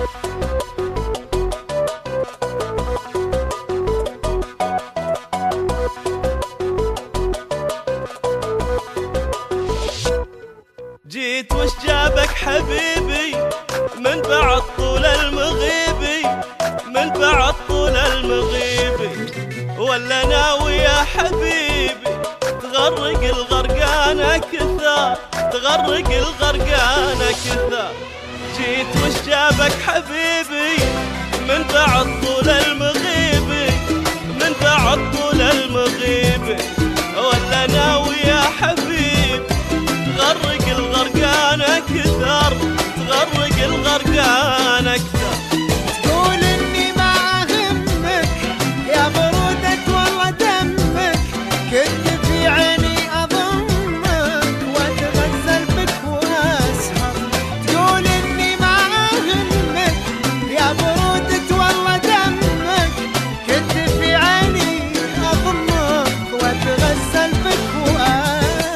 جيت وش جابك حبيبي من بعد طول المغيبي، من بعد طول المغيبي، ولا ناوي يا حبيبي تغرق الغرقانة كثار، تغرق الغرقانة كثار. جيت وش جابك حبيبي من بعد طول المغيبي، من بعد طول المغيبي، ولا ناوي يا حبيبي تغرق الغرقانة كثر، تغرق الغرقانة كثر. تقول اني ما اهمك يا برودة والله دمك، كنت في عيني اضمك واتغزل بك واسهر. تقول اني ما اهمك يا برودة والله دمك، كنت في عيني اضمك واتغزل بك واسهر.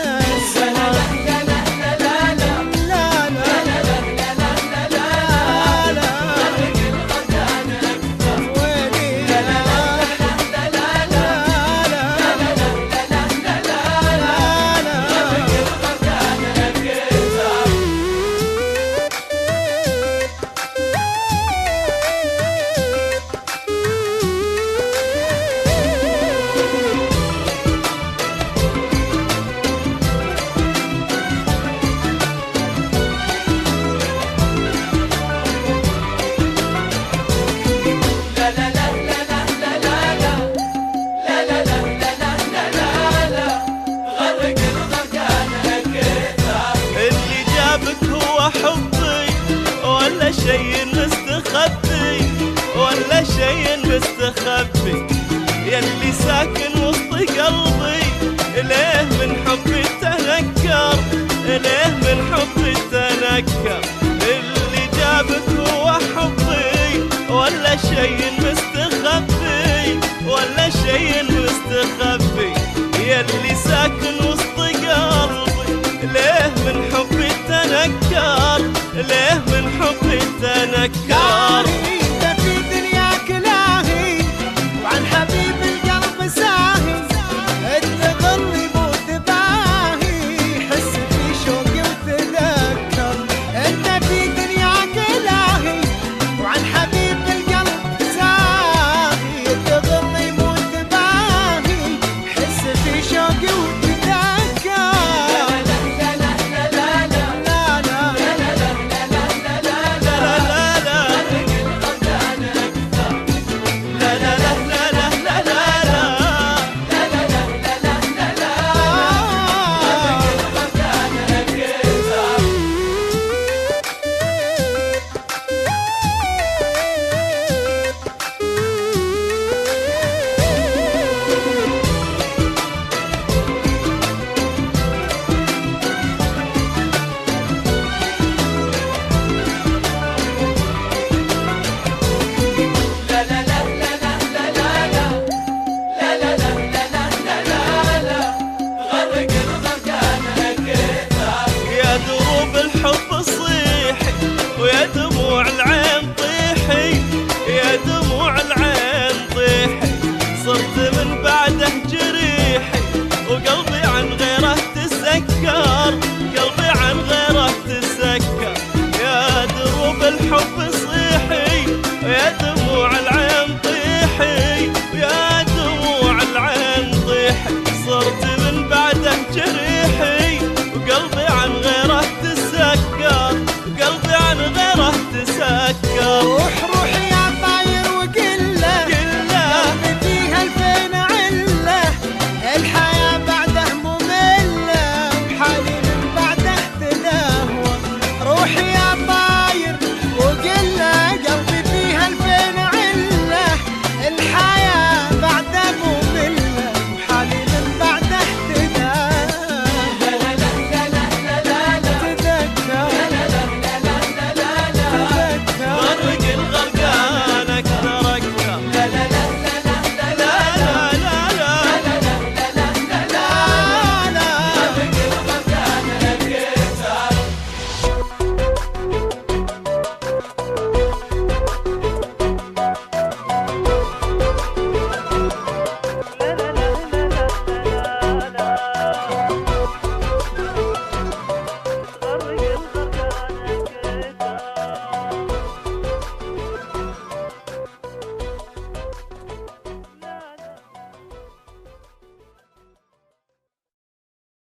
شيء مستخبي ولا شيء مستخبي، يلي ساكن وسط قلبي ليه من حبي تنكر، ليه من حبي تنكر. اللي جابك هو حبي ولا شيء مستخبي، ولا شيء مستخبي، يلي ساكن وسط قلبي ليه من حبي تنكر، ليه من حبي تنكر.